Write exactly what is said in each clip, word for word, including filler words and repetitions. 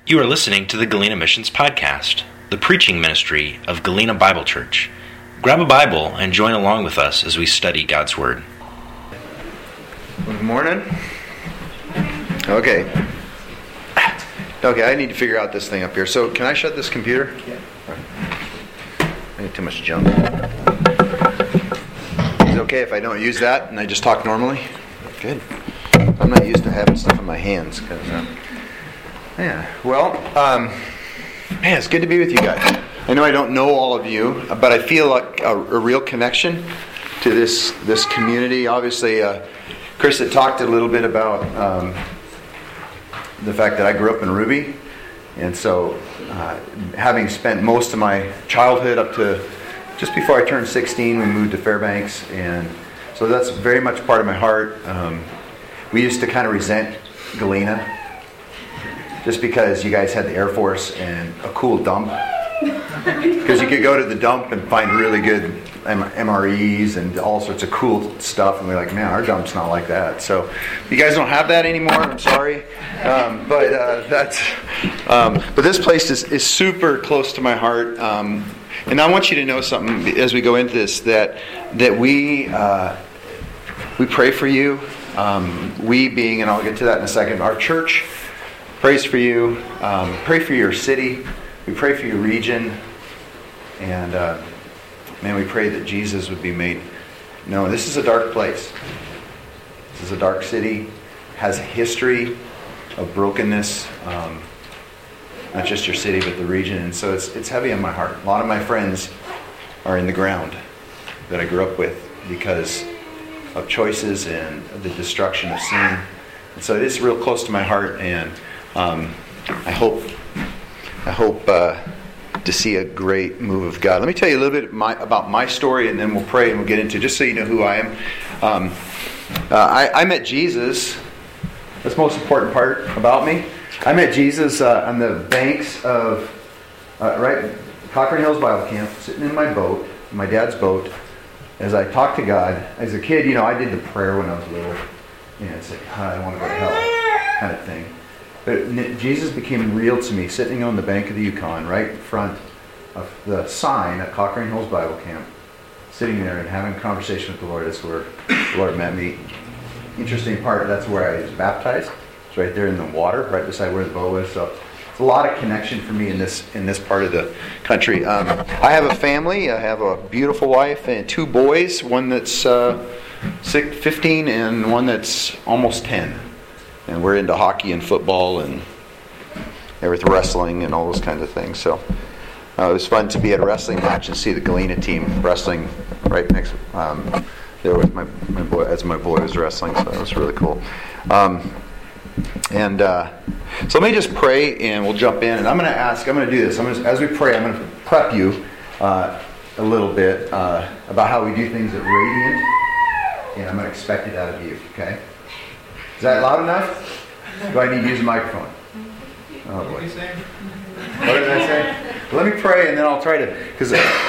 You are listening to the Galena Missions Podcast, the preaching ministry of Galena Bible Church. Grab a Bible and join along with us as we study God's Word. Good morning. Okay. Okay, I need to figure out this thing up here. So, can I shut this computer? Yeah. I get too much junk. Is it okay if I don't use that and I just talk normally? Good. I'm not used to having stuff in my hands. Cause, uh, yeah. Well, um, man, it's good to be with you guys. I know I don't know all of you, but I feel like a, a real connection to this this community. Obviously, uh, Chris had talked a little bit about um, the fact that I grew up in Ruby, and so uh, having spent most of my childhood up to just before I turned sixteen, we moved to Fairbanks, and so that's very much part of my heart. Um, we used to kind of resent Galena just because you guys had the Air Force and a cool dump. Because you could go to the dump and find really good M R Es and all sorts of cool stuff, and we're like, man, our dump's not like that. So you guys don't have that anymore. I'm sorry, um, but uh, that's. Um, but this place is, is super close to my heart, um, and I want you to know something as we go into this that that we uh, we pray for you. Um, we being, and I'll get to that in a second. Our church prays for you. Um, pray for your city. We pray for your region, and uh, man, we pray that Jesus would be made known. This is a dark place. This is a dark city. Has a history of brokenness, um, not just your city, but the region. And so it's it's heavy on my heart. A lot of my friends are in the ground that I grew up with because of choices and the destruction of sin. And so it is real close to my heart, and um, I hope. I hope uh, to see a great move of God. Let me tell you a little bit my, about my story, and then we'll pray and we'll get into it, just so you know who I am. Um, uh, I, I met Jesus. That's the most important part about me. I met Jesus uh, on the banks of, uh, right, Cochrane Hills Bible Camp, sitting in my boat, my dad's boat, as I talked to God. As a kid, you know, I did the prayer when I was little. You know, it's like, oh, I don't want to go to hell, kind of thing. But Jesus became real to me, sitting on the bank of the Yukon, right in front of the sign at Cochrane Hills Bible Camp, sitting there and having a conversation with the Lord. That's where the Lord met me. Interesting part, that's where I was baptized. It's right there in the water, right beside where the boat was. So it's a lot of connection for me in this in this part of the country. Um, I have a family. I have a beautiful wife and two boys. One that's uh, six, fifteen and one that's almost ten. And we're into hockey and football and everything, wrestling and all those kinds of things. So uh, it was fun to be at a wrestling match and see the Galena team wrestling right next um, there with my, my boy as my boy was wrestling. So that was really cool. Um, and uh, so let me just pray and we'll jump in. And I'm going to ask. I'm going to do this. I'm going to, as we pray, I'm going to prep you uh, a little bit uh, about how we do things at Radiant, and I'm going to expect it out of you. Okay. Is that loud enough? Do I need to use a microphone? Oh boy. What did I say? Let me pray and then I'll try to, because,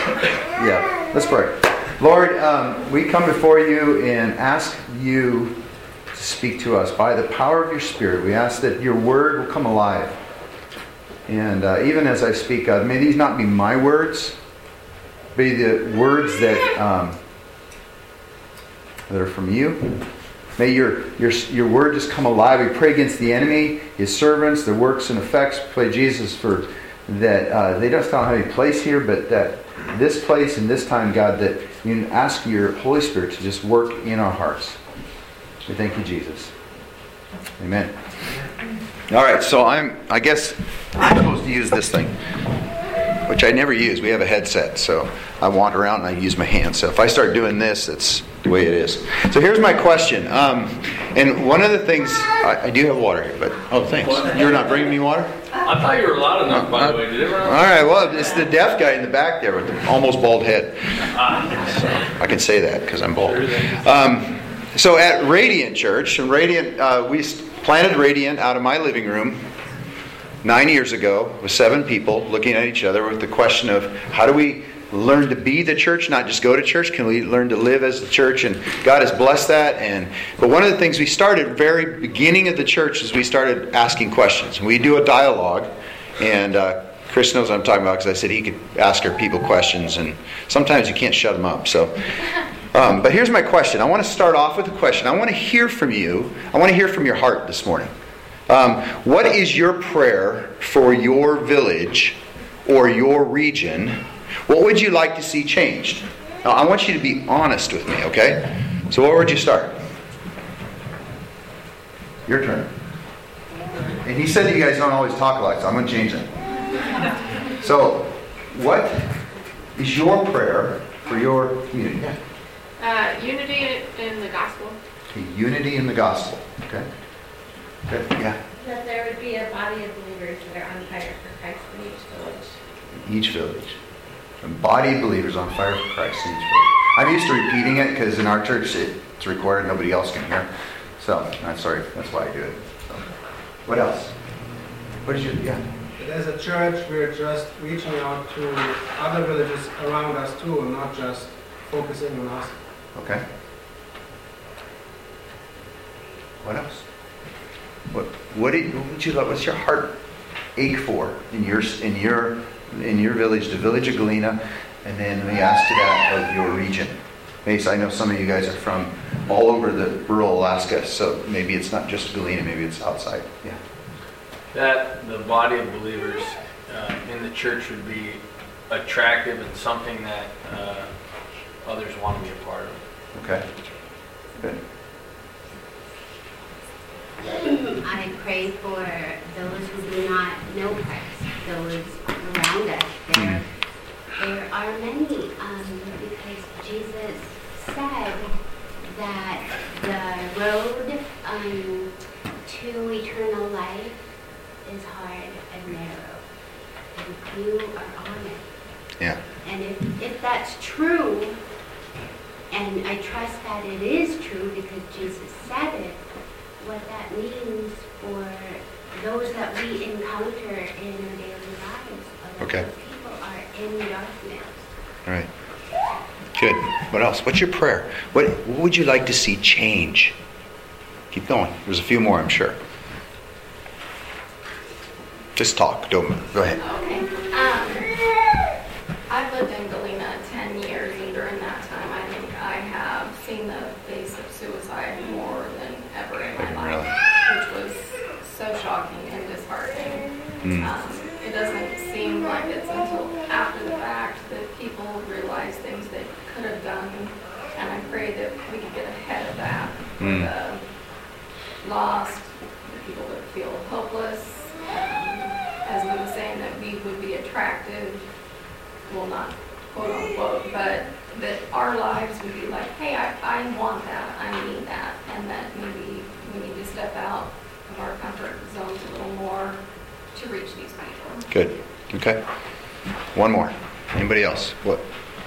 yeah, let's pray. Lord, um, we come before you and ask you to speak to us by the power of your Spirit. We ask that your word will come alive. And uh, even as I speak, uh, may these not be my words, be the words that, um, that are from you. May your, your your word just come alive. We pray against the enemy, his servants, their works and effects. We pray, Jesus, for that uh, they just don't have any place here, but that this place and this time, God, that you ask your Holy Spirit to just work in our hearts. We thank you, Jesus. Amen. All right, so I'm, I guess I'm supposed to use this thing, which I never use. We have a headset, so I wander around and I use my hands. So if I start doing this, it's the way it is. So here's my question. Um, and one of the things, I, I do have water here, but, oh, thanks. You're not bringing me water? I thought you were loud enough, by uh, the way. Did everyone else? All right, well, it's the deaf guy in the back there with the almost bald head. So I can say that because I'm bald. Um, so at Radiant Church, and Radiant, uh, we planted Radiant out of my living room nine years ago with seven people looking at each other with the question of how do we learn to be the church, not just go to church? Can we learn to live as the church? And God has blessed that. And but one of the things we started very beginning of the church is we started asking questions. We do a dialogue, and uh, Chris knows what I'm talking about because I said he could ask our people questions, and sometimes you can't shut them up. So, um, but here's my question. I want to start off with a question. I want to hear from you. I want to hear from your heart this morning. Um, what is your prayer for your village or your region? What would you like to see changed? Now, I want you to be honest with me, okay? So where would you start? Your turn. And he said that you guys don't always talk alike, so I'm going to change it. So, what is your prayer for your community? Yeah. Uh, unity in the gospel. Okay, unity in the gospel. Okay. Good. Yeah. That there would be a body of believers that are on fire for Christ in each village. Each village. A body of believers on fire for Christ in each village. I'm used to repeating it because in our church it's recorded, nobody else can hear. So, I'm sorry, that's why I do it. So, what else? What is your, yeah? As a church, we're just reaching out to other villages around us too, and not just focusing on us. Okay. What else? What what, do you, what would you love? What's your heart ache for in your in your in your village, the village of Galena, and then we ask to that of your region? Maybe I know some of you guys are from all over the rural Alaska, so maybe it's not just Galena, maybe it's outside. Yeah. That the body of believers uh, in the church would be attractive and something that uh, others want to be a part of. Okay. Good. I pray for those who do not know Christ, those around us. There, there are many, um, because Jesus said that the road um, to eternal life is hard and narrow, and few are on it. Yeah. And if, if that's true, and I trust that it is true because Jesus said it, what that means for those that we encounter in our daily lives, of Okay. those people are in darkness. All right. Good. What else? What's your prayer? What, what would you like to see change? Keep going. There's a few more, I'm sure. Just talk. Don't go ahead. Okay. Um, I've lived in Galena ten years, and during that time, I think I have seen the face of suicide more than ever in my Really? life, which was so shocking and disheartening. Mm. Um, it doesn't seem like it's until after the fact that people realize things they could have done, and I pray that we could get ahead of that for Mm. the lost, the people that feel hopeless. Um, as we were saying, that we would be attractive, well, not quote unquote, but that our lives would be like, hey, I, I want that, I need that, and that maybe we need to step out of our comfort zones a little more to reach these people. Good. Okay. One more. Anybody else? What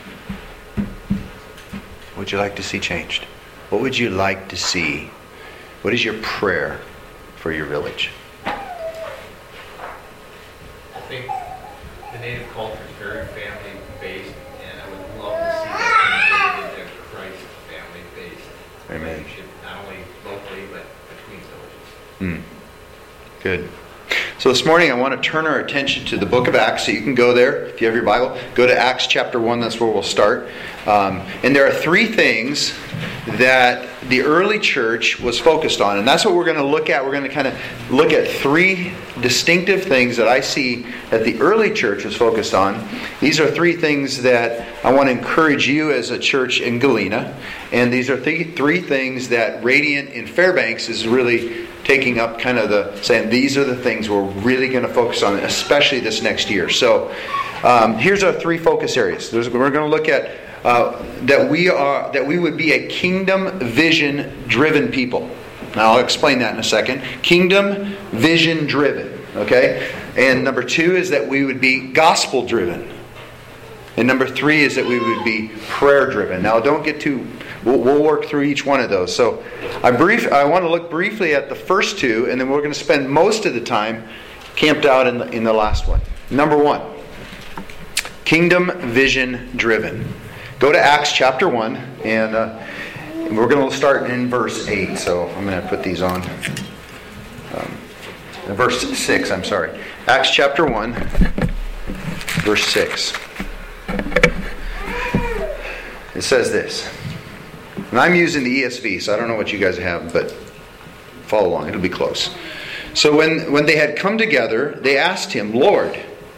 would you like to see changed? What would you like to see? What is your prayer for your village? I think the native culture is very family based, and I would love to see that integrated into Christ family based Amen. relationship, not only locally but between villages. Hmm. Good. So this morning I want to turn our attention to the book of Acts. So you can go there if you have your Bible. Go to Acts chapter one. That's where we'll start. Um, and there are three things that the early church was focused on. And that's what we're going to look at. We're going to kind of look at three distinctive things that I see that the early church was focused on. These are three things that I want to encourage you as a church in Galena. And these are th- three things that Radiant in Fairbanks is really taking up, kind of the saying these are the things we're really going to focus on, especially this next year. So um, here's our three focus areas. There's, we're going to look at uh, that we are that we would be a kingdom vision driven people. Now I'll explain that in a second. Kingdom vision driven. Okay, and number two is that we would be gospel driven. And number three is that we would be prayer driven. Now don't get too. We'll, we'll work through each one of those. So I brief. I want to look briefly at the first two, and then we're going to spend most of the time camped out in the, in the last one. Number one, Kingdom vision driven. Go to Acts chapter one, and uh, we're going to start in verse eight. So I'm going to put these on. Um, verse six, I'm sorry. Acts chapter one, verse six. It says this. And I'm using the E S V, so I don't know what you guys have, but follow along. It'll be close. So when, when they had come together, they asked him, Lord,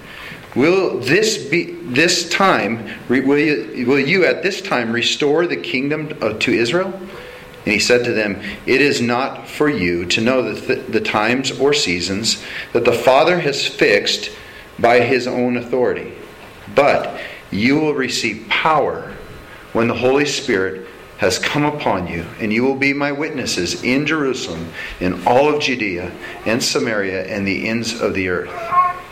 will this be this time? Will you, will you at this time restore the kingdom to Israel? And he said to them, it is not for you to know the, th- the times or seasons that the Father has fixed by his own authority. But you will receive power when the Holy Spirit has come upon you, and you will be my witnesses in Jerusalem, in all of Judea and Samaria, and the ends of the earth.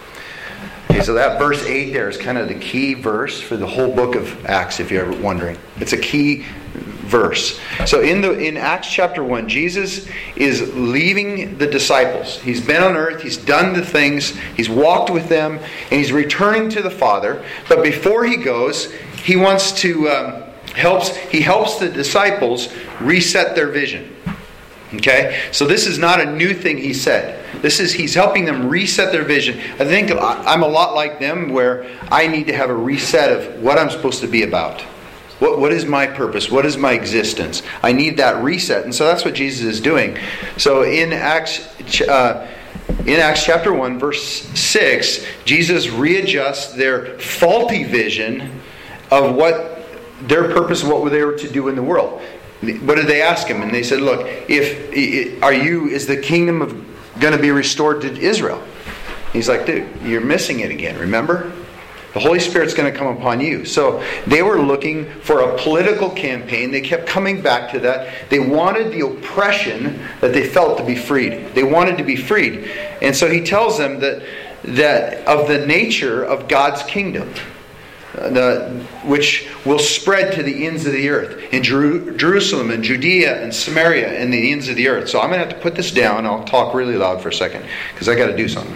Okay, so that verse eight there is kind of the key verse for the whole book of Acts, if you're ever wondering. It's a key verse. So in the in Acts chapter one, Jesus is leaving the disciples. He's been on earth, he's done the things, he's walked with them, and he's returning to the Father. But before he goes, he wants to um, helps he helps the disciples reset their vision. Okay? So this is not a new thing he said. This is he's helping them reset their vision. I think I'm a lot like them, where I need to have a reset of what I'm supposed to be about. What what is my purpose? What is my existence? I need that reset. And so that's what Jesus is doing. So in Acts uh, in Acts chapter one, verse six, Jesus readjusts their faulty vision of what their purpose, what they were to do in the world. What did they ask him? And they said, look, if are you is the kingdom of going to be restored to Israel? He's like, dude, you're missing it again, remember? The Holy Spirit's going to come upon you. So they were looking for a political campaign. They kept coming back to that. They wanted the oppression that they felt to be freed. They wanted to be freed. And so he tells them that that of the nature of God's kingdom, The, which will spread to the ends of the earth, in Jeru- Jerusalem and Judea and Samaria and the ends of the earth. So I'm going to have to put this down. I'll talk really loud for a second because I got to do something.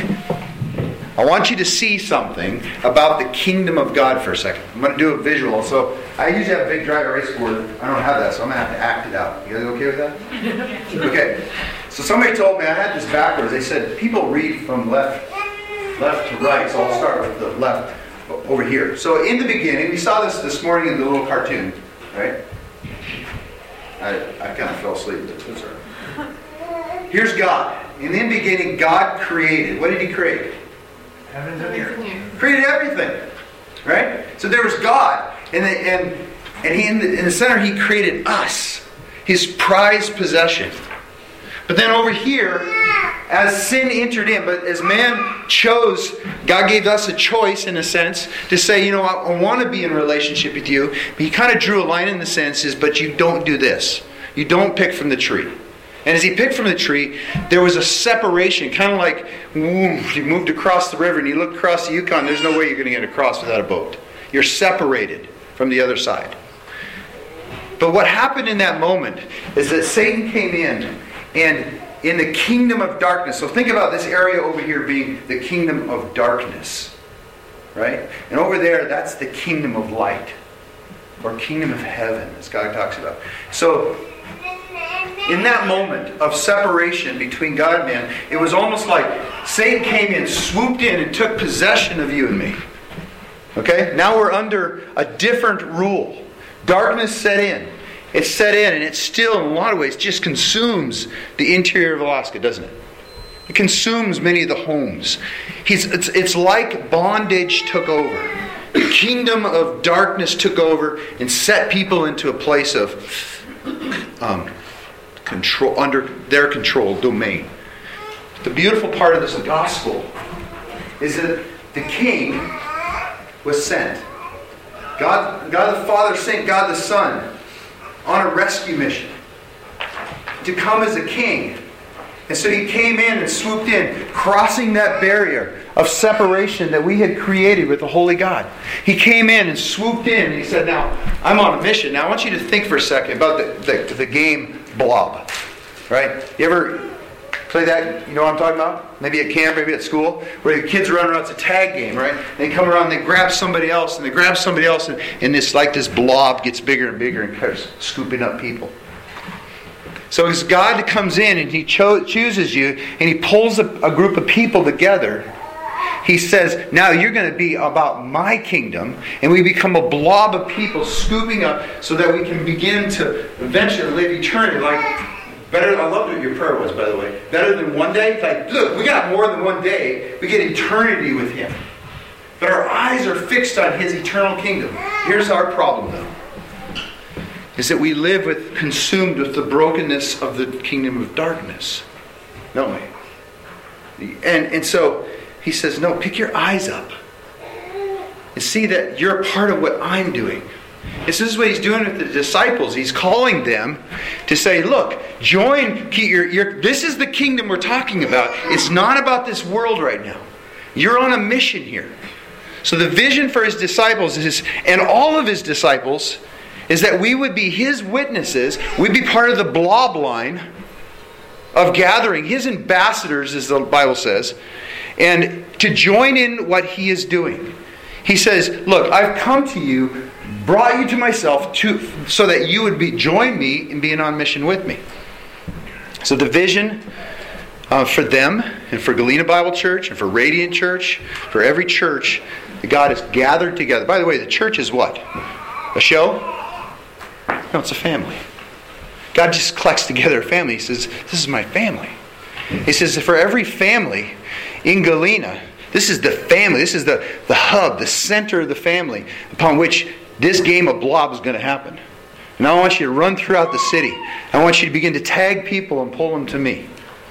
I want you to see something about the kingdom of God for a second. I'm going to do a visual. So I usually have a big dry erase board. I don't have that, so I'm going to have to act it out. You guys okay with that? Okay. So somebody told me I had this backwards. They said people read from left, left to right. So I'll start with the left. Over here. So in the beginning, we saw this this morning in the little cartoon, right? I, I kind of fell asleep with this. Right. Here's God. In the beginning, God created. What did He create? Heavens and earth. Created everything, right? So there was God, and the, and and He in the, in the center He created us, His prized possession. But then over here, as sin entered in, but as man chose, God gave us a choice in a sense to say, you know, I, I want to be in a relationship with you. But He kind of drew a line in the sense is, but you don't do this. You don't pick from the tree. And as He picked from the tree, there was a separation, kind of like woo, you moved across the river and you look across the Yukon. There's no way you're going to get across without a boat. You're separated from the other side. But what happened in that moment is that Satan came in. And in the kingdom of darkness, so think about this area over here being the kingdom of darkness, right? And over there, that's the kingdom of light, or kingdom of heaven, as God talks about. So, in that moment of separation between God and man, it was almost like Satan came in, swooped in, and took possession of you and me. Okay? Now we're under a different rule. Darkness set in. It's set in, and it still, in a lot of ways, just consumes the interior of Alaska, doesn't it? It consumes many of the homes. He's, it's, it's like bondage took over. The kingdom of darkness took over and set people into a place of um, control, under their control, domain. The beautiful part of this gospel is that the King was sent. God, God the Father sent God the Son on a rescue mission to come as a king. And so He came in and swooped in, crossing that barrier of separation that we had created with the Holy God. He came in and swooped in and He said, now, I'm on a mission. Now I want you to think for a second about the, the, the game Blob. Right? You ever Play that, you know what I'm talking about? Maybe at camp, maybe at school, where the kids run around, it's a tag game, right? They come around, they grab somebody else, and they grab somebody else, and, and this like this blob gets bigger and bigger and starts scooping up people. So as God comes in and He cho- chooses you, and He pulls a, a group of people together, He says, now you're going to be about my kingdom, and we become a blob of people scooping up so that we can begin to eventually live eternity. Like, better, I loved what your prayer was, by the way. Better than one day? Like, look, we got more than one day. We get eternity with Him. But our eyes are fixed on His eternal kingdom. Here's our problem, though. Is that we live with, consumed with the brokenness of the kingdom of darkness. Don't we? And, and so, He says, no, pick your eyes up. And see that you're a part of what I'm doing. This is what He's doing with the disciples. He's calling them to say, look, join. Your, your, this is the kingdom we're talking about. It's not about this world right now. You're on a mission here. So the vision for His disciples is, and all of His disciples, is that we would be His witnesses. We'd be part of the blob line of gathering, His ambassadors, as the Bible says, and to join in what He is doing. He says, look, I've come to you, brought you to myself to, so that you would be join me in being on mission with me. So the vision uh, for them and for Galena Bible Church and for Radiant Church, for every church that God has gathered together. By the way, the church is what? A show? No, it's a family. God just collects together a family. He says, this is my family. He says, for every family in Galena, this is the family. This is the, the hub, the center of the family upon which this game of blob is going to happen. And I want you to run throughout the city. I want you to begin to tag people and pull them to me.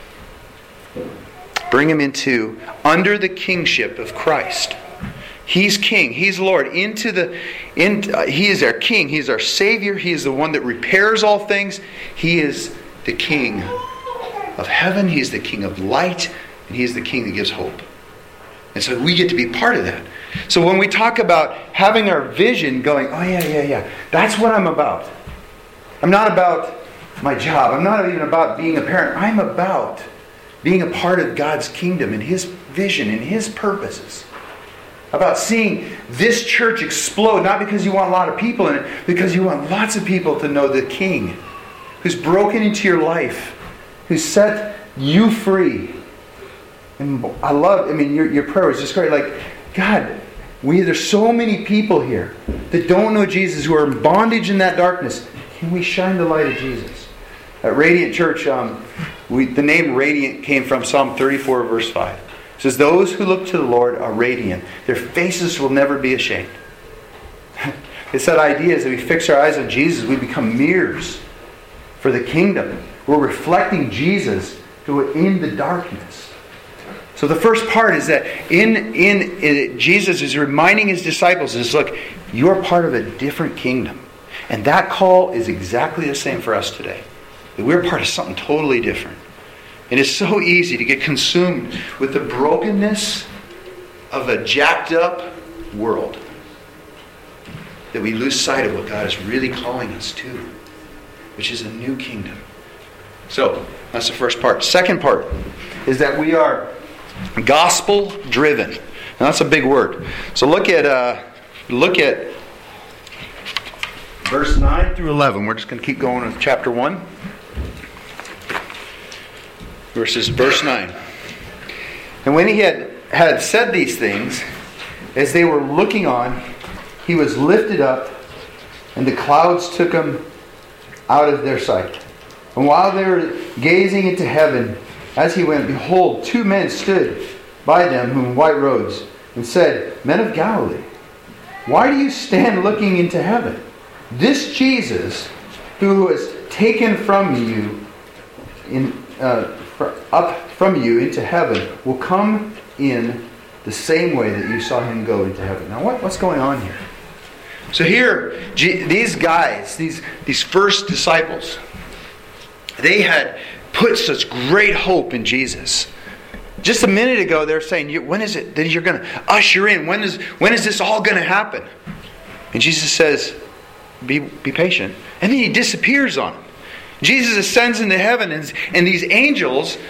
Bring them into, under the kingship of Christ. He's King. He's Lord. Into the, in, uh, He is our King. He is our Savior. He is the one that repairs all things. He is the King of heaven. He is the King of light. And He is the King that gives hope. And so we get to be part of that. So when we talk about having our vision going, oh yeah, yeah, yeah, that's what I'm about. I'm not about my job. I'm not even about being a parent. I'm about being a part of God's kingdom and His vision and His purposes. About seeing this church explode, not because you want a lot of people in it, because you want lots of people to know the King who's broken into your life, who's set you free. And I love, I mean, your, your prayer was just great. Like, God, we there's so many people here that don't know Jesus, who are in bondage in that darkness. Can we shine the light of Jesus? At Radiant Church, um, we, the name Radiant came from Psalm thirty-four, verse five. It says, those who look to the Lord are radiant. Their faces will never be ashamed. It's that idea is that we fix our eyes on Jesus, we become mirrors for the kingdom. We're reflecting Jesus to in the darkness. So the first part is that in, in, in Jesus is reminding His disciples is, look, you're part of a different kingdom. And that call is exactly the same for us today. That we're part of something totally different. And it's so easy to get consumed with the brokenness of a jacked up world that we lose sight of what God is really calling us to, which is a new kingdom. So, that's the first part. Second part is that we are gospel driven. And that's a big word. So look at uh, look at verse nine through eleven. We're just going to keep going with chapter one. Verses verse nine. And when He had, had said these things, as they were looking on, He was lifted up, and the clouds took Him out of their sight. And while they were gazing into heaven, as He went, behold, two men stood by them in white robes, and said, Men of Galilee, why do you stand looking into heaven? This Jesus, who was taken from you in uh, up from you into heaven, will come in the same way that you saw Him go into heaven. Now, what, what's going on here? So here, these guys, these these first disciples, they had put such great hope in Jesus. Just a minute ago, they're saying, when is it that you're going to usher in? When is when is this all going to happen? And Jesus says, be, be patient. And then He disappears on them. Jesus ascends into heaven, and, and these angels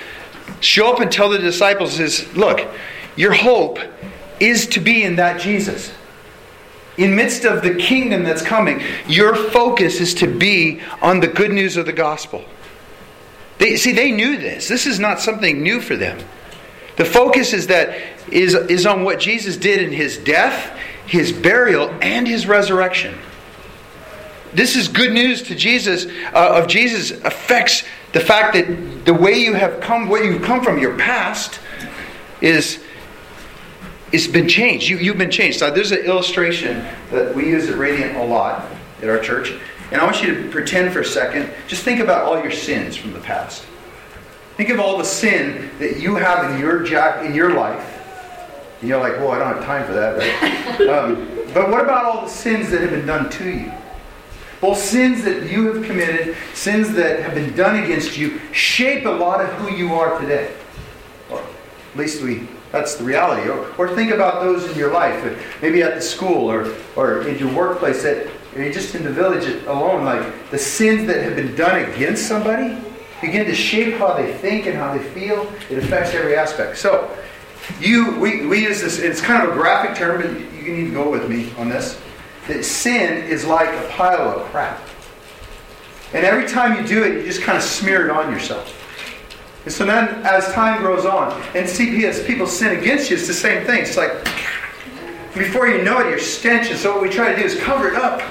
show up and tell the disciples is, look, your hope is to be in that Jesus. In midst of the kingdom that's coming, your focus is to be on the good news of the gospel. They, see, they knew this. This is not something new for them. The focus is that is, is on what Jesus did in His death, His burial, and His resurrection. This is good news to Jesus. Uh, of Jesus affects the fact that the way you have come, where you've come from, your past, is it's been changed. You, you've been changed. So there's an illustration that we use at Radiant a lot at our church. And I want you to pretend for a second. Just think about all your sins from the past. Think of all the sin that you have in your jack in your life. And you're like, well, I don't have time for that, right? um, but what about all the sins that have been done to you? Well, sins that you have committed, sins that have been done against you, shape a lot of who you are today. Or at least we, that's the reality. Or, or think about those in your life, maybe at the school or, or in your workplace, that, or just in the village alone, like the sins that have been done against somebody begin to shape how they think and how they feel. It affects every aspect. So, you we, we use this, it's kind of a graphic term, but you need to go with me on this. That sin is like a pile of crap. And every time you do it, you just kind of smear it on yourself. And so then, as time grows on, and see, as people sin against you, it's the same thing. It's like, before you know it, you're stench. And so what we try to do is cover it up.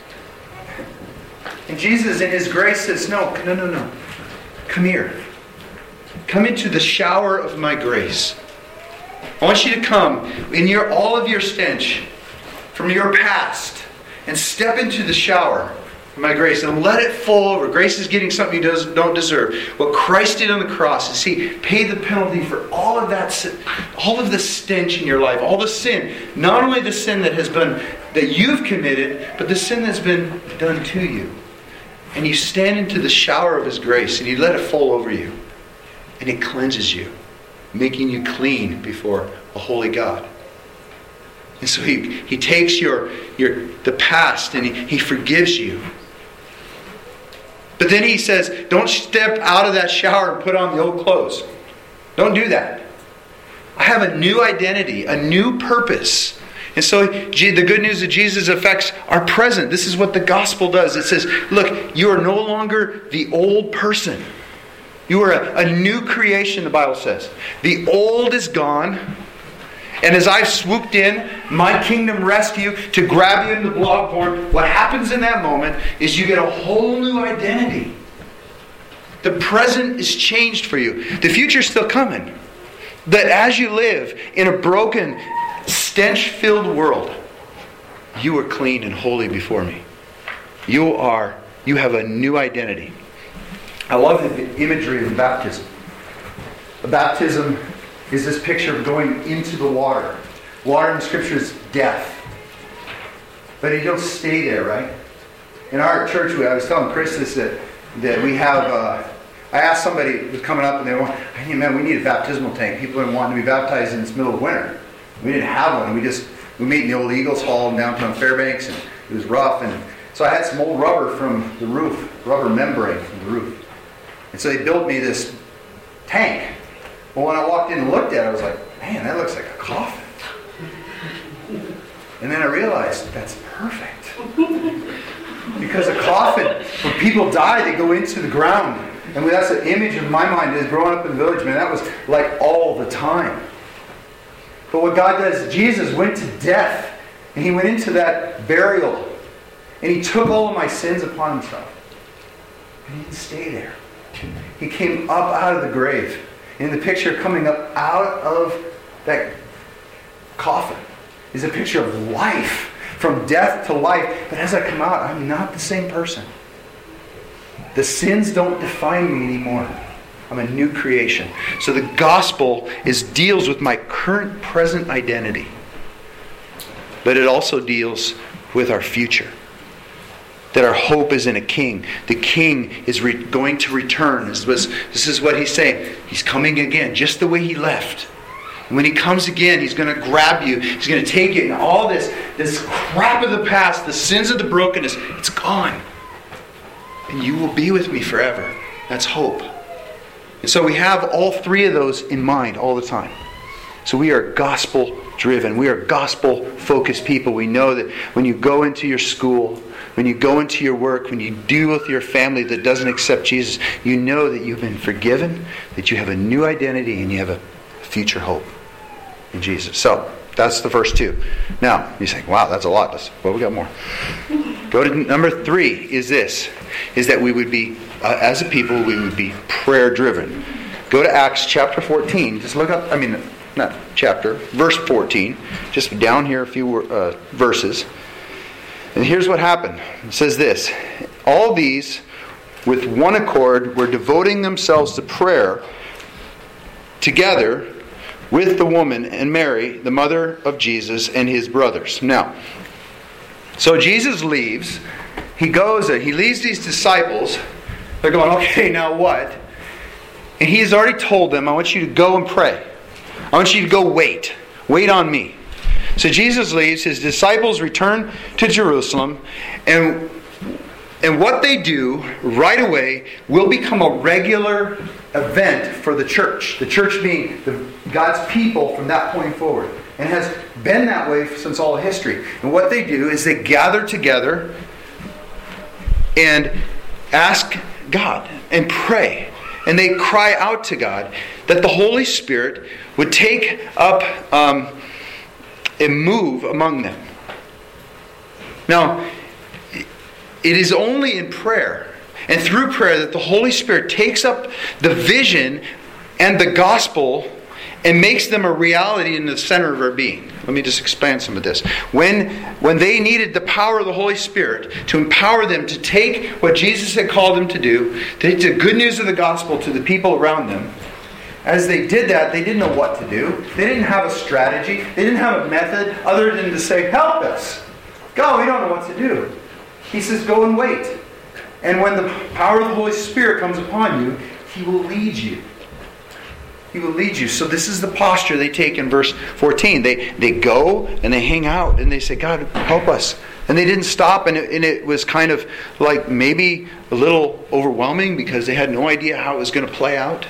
And Jesus, in His grace, says, no, no, no, no. Come here. Come into the shower of my grace. I want you to come in your all of your stench from your past and step into the shower of my grace and let it fall over. Grace is getting something you does, don't deserve. What Christ did on the cross is He paid the penalty for all of that sin, all of the stench in your life, all the sin. Not only the sin that has been that you've committed, but the sin that's been done to you. And you stand into the shower of His grace and you let it fall over you. And it cleanses you, making you clean before a holy God. And so He, he takes your, your the past and he, he forgives you. But then He says, don't step out of that shower and put on the old clothes. Don't do that. I have a new identity, a new purpose. And so the good news of Jesus affects our present. This is what the gospel does. It says, look, you are no longer the old person. You are a, a new creation, the Bible says. The old is gone. And as I've swooped in, my kingdom rescue, to grab you in the blogborn, what happens in that moment is you get a whole new identity. The present is changed for you. The future's still coming. That as you live in a broken, stench-filled world, you are clean and holy before me. You are, you have a new identity. I love the imagery of baptism. A baptism is this picture of going into the water. Water in Scripture is death. But you don't stay there, right? In our church, I was telling Chris this, that, that we have, uh, I asked somebody who was coming up and they were, hey man, we need a baptismal tank. People are wanting to be baptized in this middle of winter. We didn't have one. We just, we meet in the old Eagles Hall in downtown Fairbanks, and it was rough. And so I had some old rubber from the roof, rubber membrane from the roof. And so they built me this tank. Well, when I walked in and looked at it, I was like, man, that looks like a coffin. And then I realized that's perfect. Because a coffin, when people die, they go into the ground. And that's an image of my mind is growing up in the village, man, that was like all the time. But what God does, Jesus went to death. And He went into that burial. And He took all of my sins upon Himself. And He didn't stay there. He came up out of the grave. And the picture coming up out of that coffin is a picture of life. From death to life. But as I come out, I'm not the same person. The sins don't define me anymore. I'm a new creation. So the gospel is deals with my current present identity. But it also deals with our future. That our hope is in a king. The king is re- going to return. This, was, this is what he's saying. He's coming again, just the way he left. And when he comes again, he's going to grab you. He's going to take it. And all this, this crap of the past, the sins of the brokenness, it's gone. And you will be with me forever. That's hope. And so we have all three of those in mind all the time. So we are gospel driven. We are gospel focused people. We know that when you go into your school, when you go into your work, when you deal with your family that doesn't accept Jesus, you know that you've been forgiven, that you have a new identity, and you have a future hope in Jesus. So that's the first two. Now, you say, wow, that's a lot. Let's, well, we got more. Go to number three is this, is that we would be, uh, as a people, we would be prayer driven. Go to Acts chapter fourteen. Just look up, I mean, not chapter, verse fourteen. Just down here a few uh, verses. And here's what happened. It says this. All these, with one accord, were devoting themselves to prayer together with the woman and Mary, the mother of Jesus, and his brothers. Now, so Jesus leaves. He goes, he leaves these disciples. They're going, okay, now what? And he's already told them, I want you to go and pray. I want you to go wait. Wait on me. So Jesus leaves. His disciples return to Jerusalem. And, and what they do right away will become a regular event for the church. The church being the, God's people from that point forward. And has been that way since all history. And what they do is they gather together and ask God and pray. And they cry out to God that the Holy Spirit would take up um, and move among them. Now, it is only in prayer and through prayer that the Holy Spirit takes up the vision and the gospel and makes them a reality in the center of our being. Let me just expand some of this. When, when they needed the power of the Holy Spirit to empower them to take what Jesus had called them to do, to take the good news of the gospel to the people around them, as they did that, they didn't know what to do. They didn't have a strategy. They didn't have a method other than to say, help us. God, we don't know what to do. He says, go and wait. And when the power of the Holy Spirit comes upon you, He will lead you. He will lead you. So this is the posture they take in verse fourteen. They they go and they hang out and they say, God, help us. And they didn't stop, and it, and it was kind of like maybe a little overwhelming because they had no idea how it was going to play out.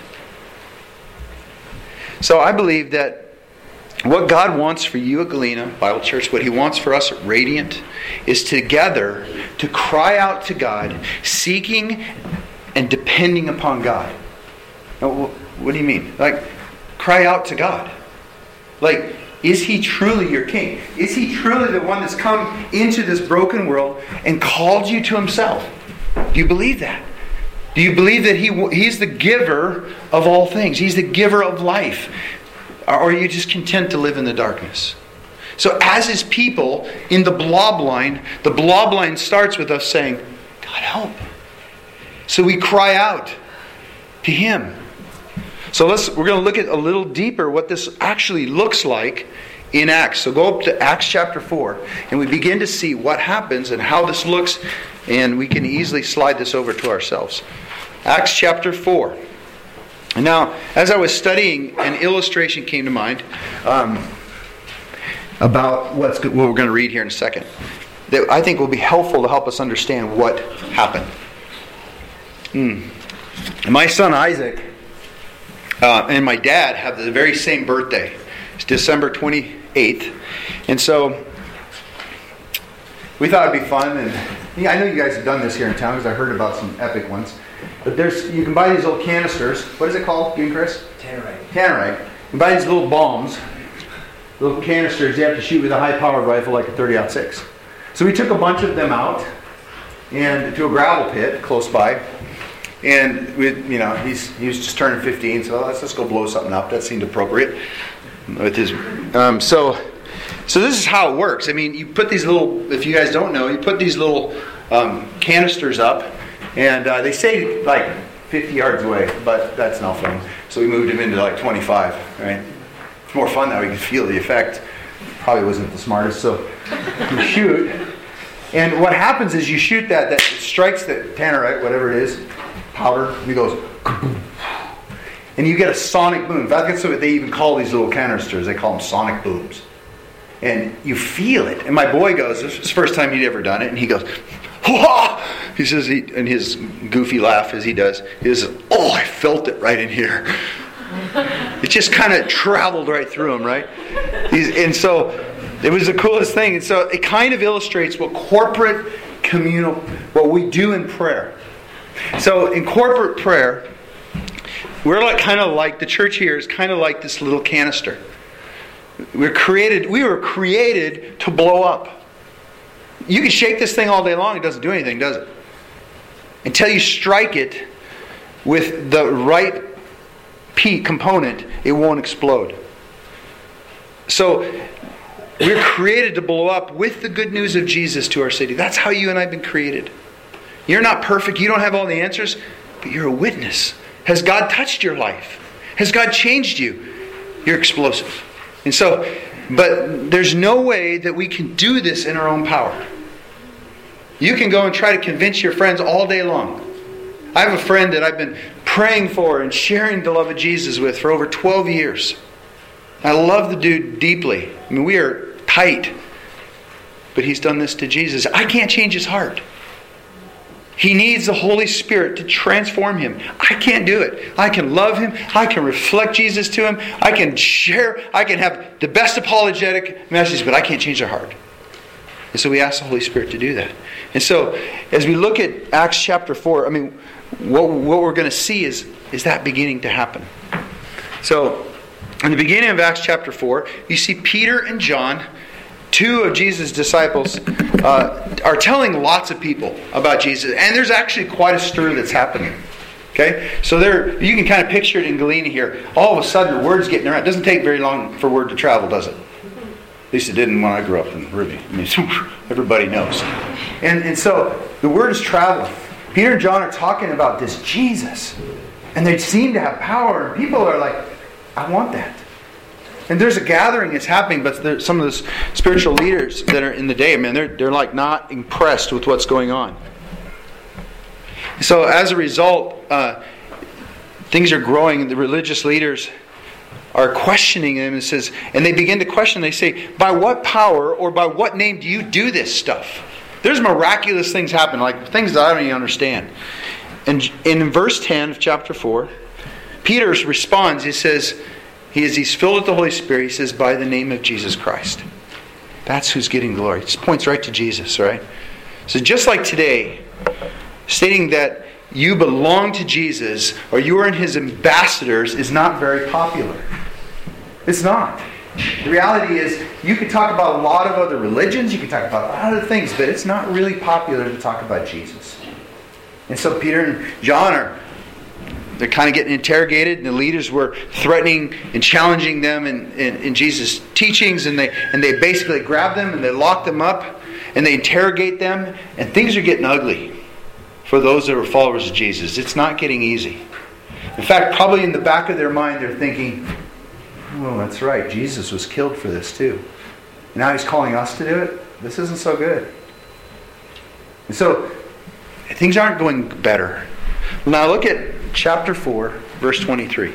So I believe that what God wants for you at Galena Bible Church, what He wants for us at Radiant, is together to cry out to God, seeking and depending upon God. Now, what do you mean? Like, cry out to God. Like, is He truly your King? Is He truly the one that's come into this broken world and called you to Himself? Do you believe that? Do you believe that he He's the giver of all things? He's the giver of life? Or are you just content to live in the darkness? So as His people in the blob line, the blob line starts with us saying, God, help. So we cry out to Him. So let's we're going to look at a little deeper what this actually looks like in Acts. So go up to Acts chapter four, and we begin to see what happens and how this looks, and we can easily slide this over to ourselves. Acts chapter four. And now, as I was studying, an illustration came to mind um, about what's what we're going to read here in a second, that I think will be helpful to help us understand what happened. Mm. My son Isaac uh, and my dad have the very same birthday. It's December twenty-eighth. And so we thought it'd be fun. And yeah, I know you guys have done this here in town because I heard about some epic ones. But there's you can buy these little canisters. What is it called again, Chris? Tannerite. Tannerite. You can buy these little bombs, little canisters you have to shoot with a high-powered rifle like a thirty aught six. So we took a bunch of them out and to a gravel pit close by. And we, you know, he's he was just turning fifteen, so let's just go blow something up. That seemed appropriate with his. Um, so, so this is how it works. I mean, you put these little. If you guys don't know, you put these little um, canisters up, and uh, they say like fifty yards away, but that's no fun. So we moved him into like twenty-five. Right? It's more fun that we could feel the effect. Probably wasn't the smartest. So you shoot, and what happens is you shoot that that strikes the tannerite, whatever it is. Powder, and he goes, kaboom. And you get a sonic boom. That's what they even call these little canisters. They call them sonic booms. And you feel it. And my boy goes, this is the first time he'd ever done it, and he goes, whoa! He says, he, and his goofy laugh as he does, he says, oh, I felt it right in here. It just kind of traveled right through him, right? He's, and so it was the coolest thing. And so it kind of illustrates what corporate communal, what we do in prayer. So in corporate prayer, we're like kind of like, the church here is kind of like this little canister. We're created, we were created to blow up. You can shake this thing all day long, it doesn't do anything, does it? Until you strike it with the right P component, it won't explode. So we're created to blow up with the good news of Jesus to our city. That's how you and I have been created. You're not perfect, you don't have all the answers, but you're a witness. Has God touched your life? Has God changed you? You're explosive. And so, but there's no way that we can do this in our own power. You can go and try to convince your friends all day long. I have a friend that I've been praying for and sharing the love of Jesus with for over twelve years. I love the dude deeply. I mean, we are tight. But he's done this to Jesus. I can't change his heart. He needs the Holy Spirit to transform him. I can't do it. I can love him. I can reflect Jesus to him. I can share. I can have the best apologetic messages, but I can't change their heart. And so we ask the Holy Spirit to do that. And so as we look at Acts chapter four, I mean, what, what we're going to see is, is that beginning to happen. So in the beginning of Acts chapter four, you see Peter and John, two of Jesus' disciples, uh, are telling lots of people about Jesus. And there's actually quite a stir that's happening. Okay? So there, you can kind of picture it in Galena here. All of a sudden, the word's getting around. It doesn't take very long for word to travel, does it? At least it didn't when I grew up in Ruby. I mean, everybody knows. And, and so, the word is traveling. Peter and John are talking about this Jesus. And they seem to have power. And people are like, I want that. And there's a gathering that's happening, but there's some of the spiritual leaders that are in the day, I mean, they're, they're like not impressed with what's going on. So as a result, uh, things are growing. The religious leaders are questioning them. And says, and they begin to question. They say, by what power or by what name do you do this stuff? There's miraculous things happen, like things that I don't even understand. And in verse ten of chapter four, Peter responds. He says, He is, he's filled with the Holy Spirit. He says, by the name of Jesus Christ. That's who's getting glory. It just points right to Jesus, right? So just like today, stating that you belong to Jesus or you are in His ambassadors is not very popular. It's not. The reality is, you can talk about a lot of other religions, you can talk about a lot of other things, but it's not really popular to talk about Jesus. And so Peter and John are They're kind of getting interrogated, and the leaders were threatening and challenging them in, in, in Jesus' teachings, and they and they basically grab them and they lock them up and they interrogate them, and things are getting ugly for those that are followers of Jesus. It's not getting easy. In fact, probably in the back of their mind, they're thinking, "Well, that's right. Jesus was killed for this too. And now He's calling us to do it. This isn't so good." And so things aren't going better. Now look at chapter four, verse twenty-three.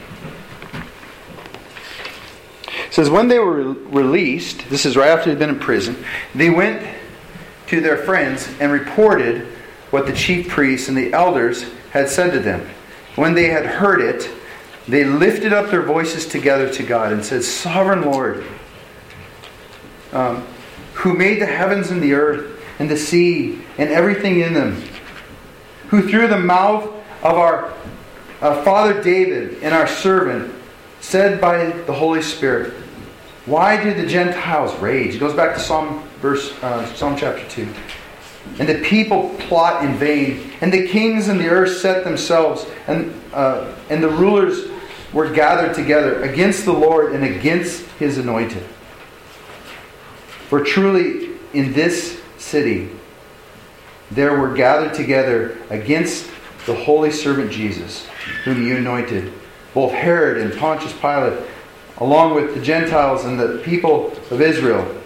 It says, when they were released, this is right after they'd been in prison, they went to their friends and reported what the chief priests and the elders had said to them. When they had heard it, they lifted up their voices together to God and said, Sovereign Lord, um, who made the heavens and the earth and the sea and everything in them, who through the mouth of our uh, father David and our servant said by the Holy Spirit, why do the Gentiles rage? It goes back to Psalm verse uh, Psalm chapter two. And the people plot in vain, and the kings and the earth set themselves, and uh, and the rulers were gathered together against the Lord and against His anointed. For truly in this city there were gathered together against the holy servant Jesus, whom you anointed, both Herod and Pontius Pilate, along with the Gentiles and the people of Israel,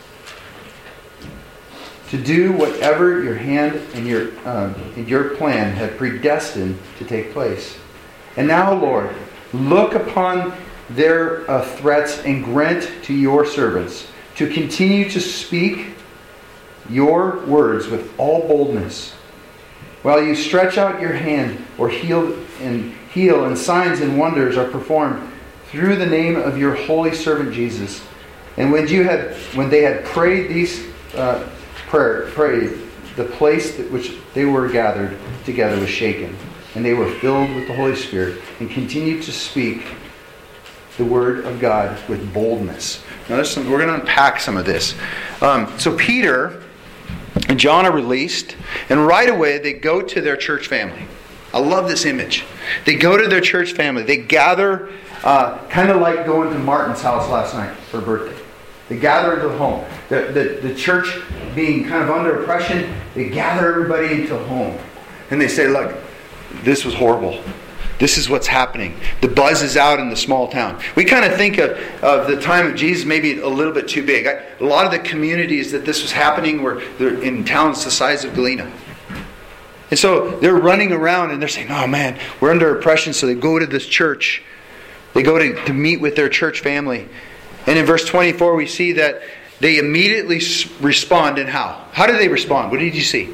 to do whatever your hand and your uh, and your plan had predestined to take place. And now, Lord, look upon their uh, threats and grant to your servants to continue to speak your words with all boldness while you stretch out your hand or heal and heal, and signs and wonders are performed through the name of your holy servant Jesus. And when you had, when they had prayed these uh, prayer, prayed, the place that which they were gathered together was shaken, and they were filled with the Holy Spirit, and continued to speak the word of God with boldness. Now, there's some, we're going to unpack some of this. Um, so Peter and John are released, and right away they go to their church family. I love this image. They go to their church family. They gather, uh, kind of like going to Martin's house last night for a birthday. They gather into the home. The, the, the church being kind of under oppression, they gather everybody into a home. And they say, look, this was horrible. This is what's happening. The buzz is out in the small town. We kind of think of, of the time of Jesus maybe a little bit too big. I, a lot of the communities that this was happening were in towns the size of Galena. And so they're running around and they're saying, oh man, we're under oppression. So they go to this church. They go to, to meet with their church family. And in verse twenty-four we see that they immediately respond. And how? How did they respond? What did you see?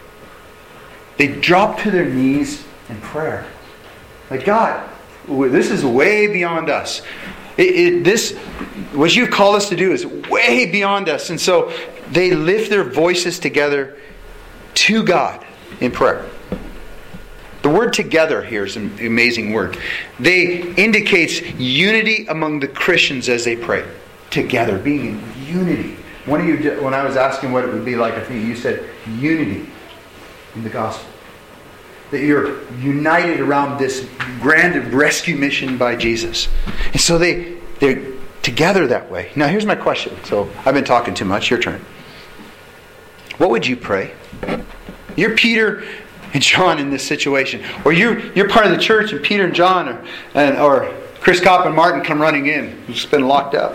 They drop to their knees in prayer. Like, God, this is way beyond us. It, it, this, what you've called us to do is way beyond us. And so they lift their voices together to God in prayer. The word together here is an amazing word. They indicates unity among the Christians as they pray. Together, being in unity. One of you, when I was asking what it would be like, I think you said unity in the gospel. That you're united around this grand rescue mission by Jesus. And so they, they're together that way. Now here's my question. So I've been talking too much. Your turn. What would you pray? You're Peter and John in this situation. Or you're, you're part of the church and Peter and John or, and, or Chris Kopp and Martin come running in. Who've just been locked up.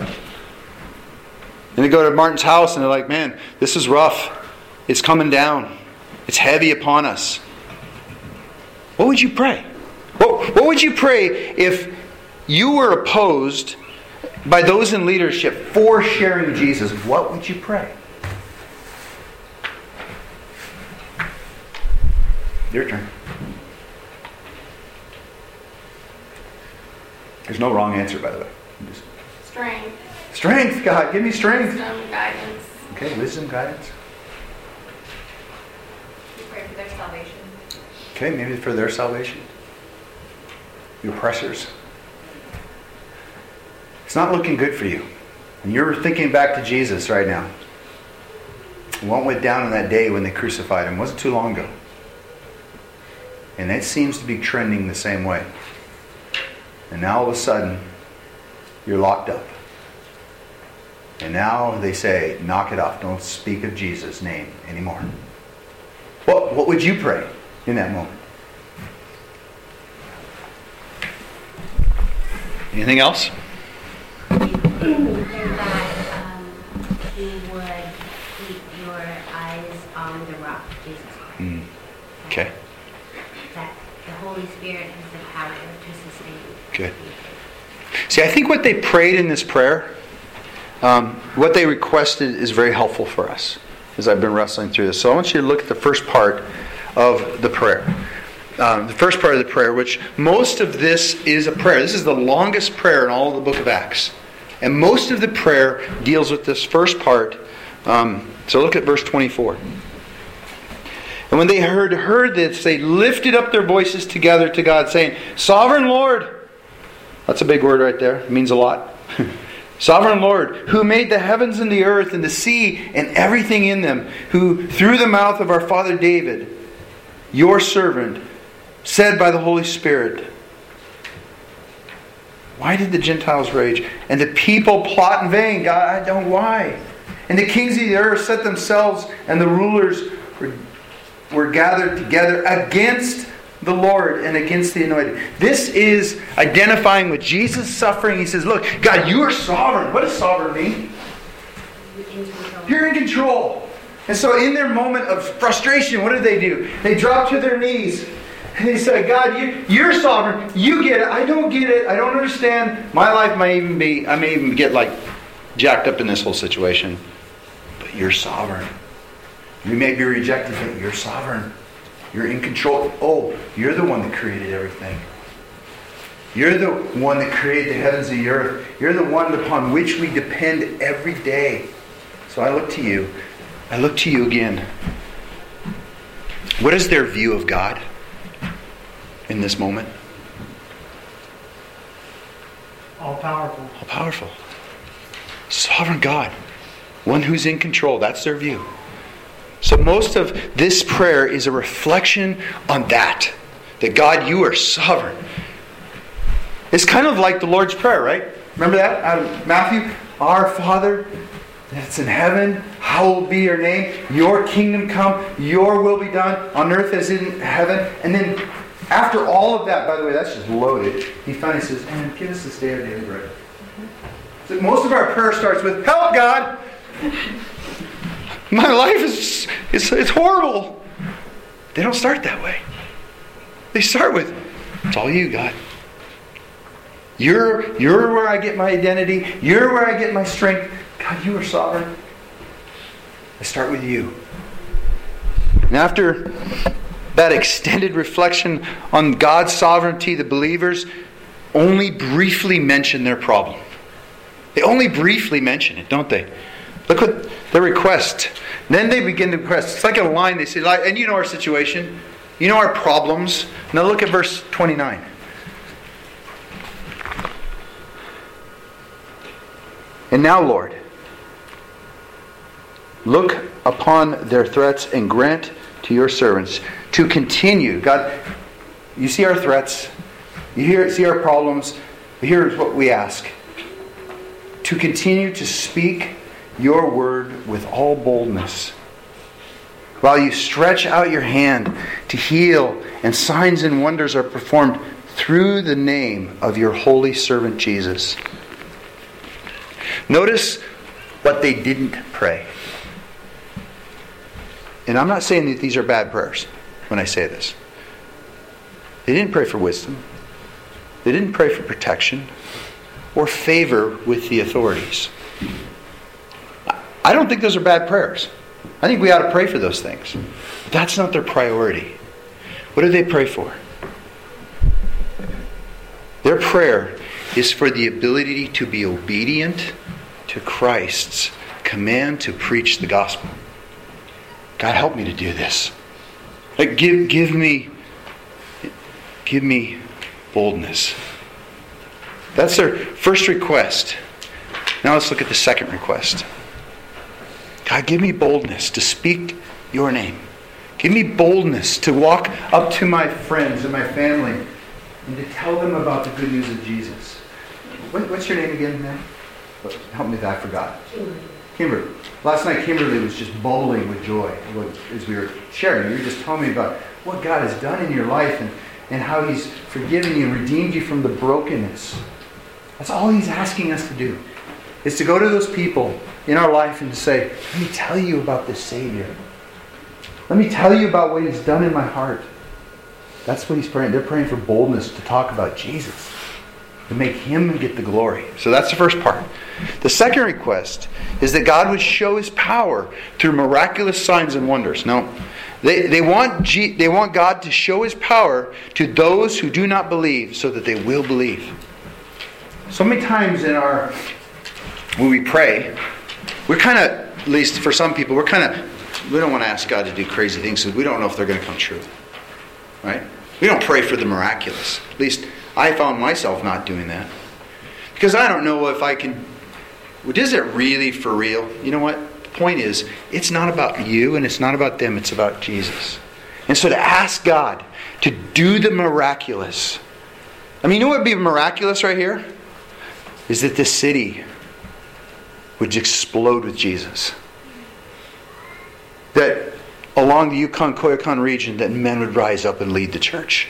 And they go to Martin's house and they're like, man, this is rough. It's coming down. It's heavy upon us. What would you pray? What, what would you pray if you were opposed by those in leadership for sharing Jesus? What would you pray? Your turn. There's no wrong answer, by the way. Just... Strength. Strength, God. Give me strength. Wisdom, guidance. Okay, wisdom, guidance. We pray for their salvation. Okay, maybe for their salvation. The oppressors. It's not looking good for you. And you're thinking back to Jesus right now. What went down on that day when they crucified him? It wasn't too long ago. And it seems to be trending the same way. And now all of a sudden, you're locked up. And now they say, knock it off. Don't speak of Jesus' name anymore. What, what would you pray in that moment? Anything else? You pray that um, you would keep your eyes on the rock, Jesus Christ. Mm. Okay. That the Holy Spirit has the power to sustain you. Good. See, I think what they prayed in this prayer, um, what they requested is very helpful for us as I've been wrestling through this. So I want you to look at the first part of the prayer. Um, the first part of the prayer, which most of this is a prayer. This is the longest prayer in all of the book of Acts. And most of the prayer deals with this first part. Um, so look at verse twenty-four. And when they heard, heard this, they lifted up their voices together to God, saying, Sovereign Lord. That's a big word right there. It means a lot. Sovereign Lord, who made the heavens and the earth and the sea and everything in them, who through the mouth of our father David, your servant, said by the Holy Spirit, why did the Gentiles rage? And the people plot in vain. God, I don't know why. And the kings of the earth set themselves, and the rulers were, were gathered together against the Lord and against the anointed. This is identifying with Jesus' suffering. He says, look, God, you are sovereign. What does sovereign mean? You're in control. And so in their moment of frustration, what did they do? They dropped to their knees. And they said, God, you, you're sovereign. You get it. I don't get it. I don't understand. My life may even be, I may even get like jacked up in this whole situation. But you're sovereign. We may be rejected, but you're sovereign. You're in control. Oh, you're the one that created everything. You're the one that created the heavens and the earth. You're the one upon which we depend every day. So I look to you. I look to you again. What is their view of God in this moment? All powerful. All powerful. Sovereign God. One who's in control. That's their view. So most of this prayer is a reflection on that. That God, you are sovereign. It's kind of like the Lord's Prayer, right? Remember that out of Matthew? Our Father that's in heaven, hallowed be your name. Your kingdom come. Your will be done on earth as in heaven. And then after all of that, by the way, that's just loaded. He finally says, and give us this day our daily bread. So most of our prayer starts with, help God. My life is it's, it's horrible. They don't start that way. They start with, it's all you, God. You're, you're where I get my identity. You're where I get my strength. God, you are sovereign. I start with you. And after that extended reflection on God's sovereignty, the believers only briefly mention their problem. They only briefly mention it, don't they? Look what the request. Then they begin to request. It's like a line. They say, and you know our situation. You know our problems. Now look at verse twenty-nine. And now, Lord, look upon their threats and grant to your servants to continue. God, you see our threats. You hear, see our problems. Here's what we ask. To continue to speak your word with all boldness, while you stretch out your hand to heal, and signs and wonders are performed through the name of your holy servant Jesus. Notice what they didn't pray. And I'm not saying that these are bad prayers when I say this. They didn't pray for wisdom. They didn't pray for protection or favor with the authorities. I don't think those are bad prayers. I think we ought to pray for those things. But that's not their priority. What do they pray for? Their prayer is for the ability to be obedient to Christ's command to preach the gospel. God, help me to do this. Like, give, give me, give me boldness. That's their first request. Now let's look at the second request. God, give me boldness to speak your name. Give me boldness to walk up to my friends and my family and to tell them about the good news of Jesus. What, what's your name again, man? Help me with that, I forgot. Kimberly. Kimberly. Last night, Kimberly was just bubbling with joy as we were sharing. You were just telling me about what God has done in your life and, and how He's forgiven you and redeemed you from the brokenness. That's all He's asking us to do, is to go to those people in our life and to say, let me tell you about this Savior. Let me tell you about what He's done in my heart. That's what He's praying. They're praying for boldness to talk about Jesus, to make Him get the glory. So that's the first part. The second request is that God would show His power through miraculous signs and wonders. Now, they, they, want G, they want God to show His power to those who do not believe so that they will believe. So many times in our, when we pray, we're kind of, at least for some people, we're kind of, we don't want to ask God to do crazy things because we don't know if they're going to come true. Right? We don't pray for the miraculous. At least I found myself not doing that. Because I don't know if I can... Is it really for real? You know what? The point is, it's not about you and it's not about them. It's about Jesus. And so to ask God to do the miraculous. I mean, you know what would be miraculous right here? Is that this city would explode with Jesus. That along the Yukon-Koyukon region, that men would rise up and lead the church.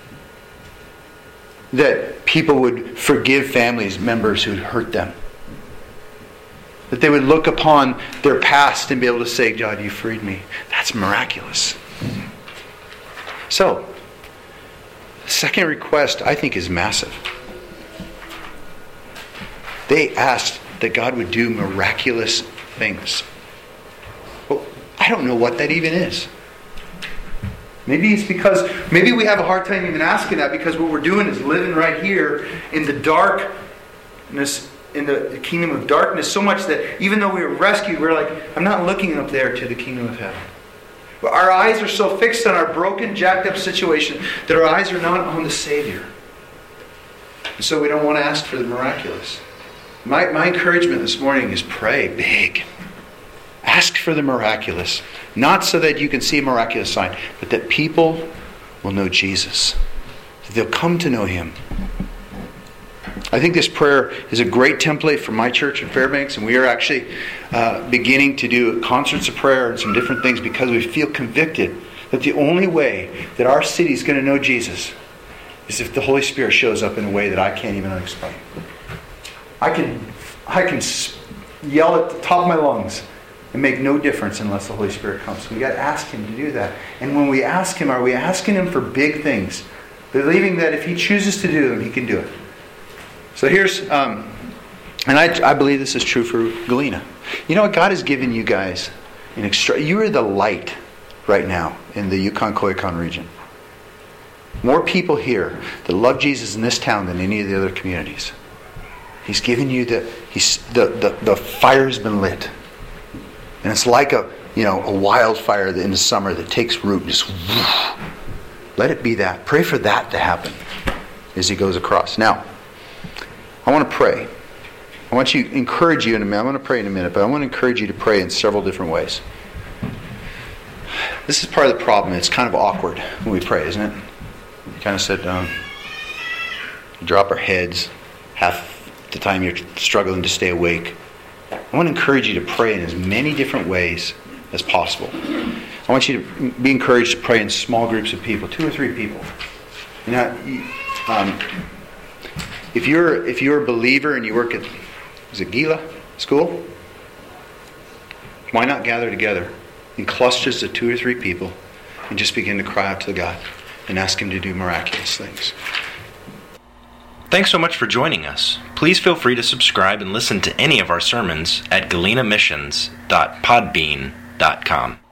That people would forgive families, members who'd hurt them. That they would look upon their past and be able to say, God, you freed me. That's miraculous. So, the second request, I think, is massive. They asked that God would do miraculous things. Well, I don't know what that even is. Maybe it's because, maybe we have a hard time even asking that because what we're doing is living right here in the darkness, in the kingdom of darkness, so much that even though we were rescued, we're like, I'm not looking up there to the kingdom of heaven. But our eyes are so fixed on our broken, jacked up situation that our eyes are not on the Savior. And so we don't want to ask for the miraculous. My, my encouragement this morning is pray big. Ask for the miraculous. Not so that you can see a miraculous sign, but that people will know Jesus. That they'll come to know Him. I think this prayer is a great template for my church in Fairbanks, and we are actually uh, beginning to do concerts of prayer and some different things because we feel convicted that the only way that our city is going to know Jesus is if the Holy Spirit shows up in a way that I can't even explain. I can, I can yell at the top of my lungs and make no difference unless the Holy Spirit comes. We got to ask Him to do that. And when we ask Him, are we asking Him for big things, believing that if He chooses to do them, He can do it? So here's, um, and I, I believe this is true for Galena. You know what? God has given you guys an extra. You are the light right now in the Yukon-Koyukon region. More people here that love Jesus in this town than any of the other communities. He's given you the, he's, the, the, the fire has been lit. And it's like a, you know, a wildfire in the summer that takes root and just whoosh. Let it be that. Pray for that to happen as He goes across. Now, I want to pray. I want you encourage you in a minute. I'm going to pray in a minute, but I want to encourage you to pray in several different ways. This is part of the problem. It's kind of awkward when we pray, isn't it? You kind of sit down, drop our heads. Half the time you're struggling to stay awake. I want to encourage you to pray in as many different ways as possible. I want you to be encouraged to pray in small groups of people, two or three people. You know, um, if you're if you're a believer and you work at is it Gila school, why not gather together in clusters of two or three people and just begin to cry out to God and ask Him to do miraculous things? Thanks so much for joining us. Please feel free to subscribe and listen to any of our sermons at galena missions dot podbean dot com.